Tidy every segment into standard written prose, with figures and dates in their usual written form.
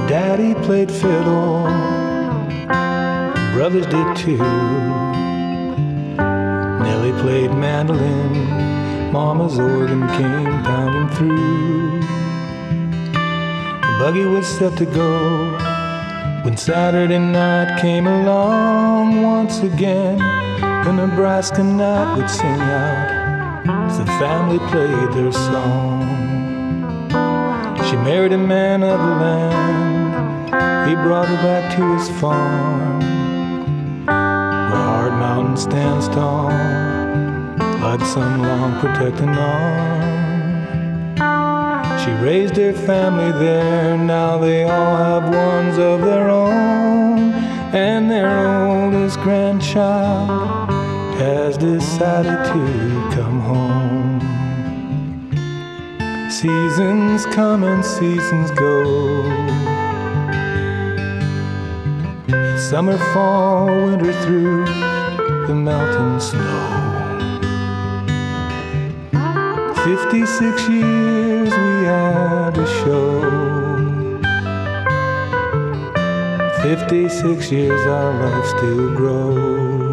Daddy played fiddle, brothers did too. Nellie played mandolin, Mama's organ came pounding through. The buggy was set to go when Saturday night came along. Once again, the Nebraska night would sing out as the family played their song. She married a man of the land, he brought her back to his farm, where Hard Mountain stands tall, like some long protecting arm. She raised her family there, now they all have ones of their own, and their oldest grandchild has decided to come home. Seasons come and seasons go, summer, fall, winter through the melting snow. 56 years we had a show. 56 years our love still grows.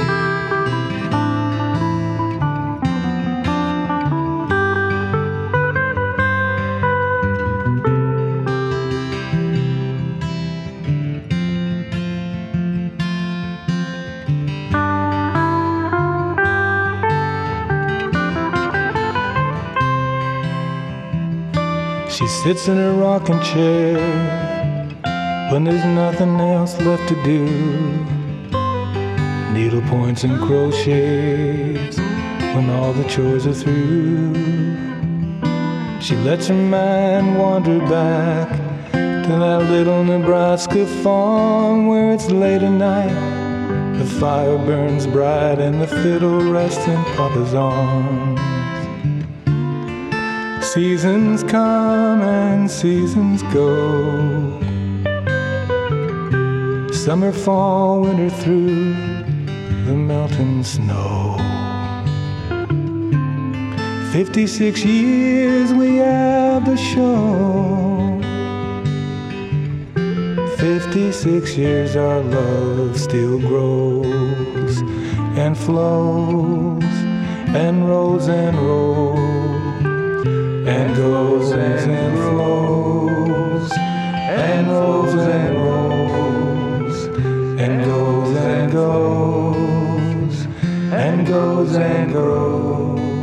She sits in her rocking chair when there's nothing else left to do. Needle points and crochets when all the chores are through. She lets her mind wander back to that little Nebraska farm where it's late at night, the fire burns bright and the fiddle rests in Papa's arms. Seasons come and seasons go, summer, fall, winter through the melting snow. 56 years we have the show. 56 years our love still grows and flows and rolls and rolls and goes and flows and rolls and rolls and goes and goes and goes and goes.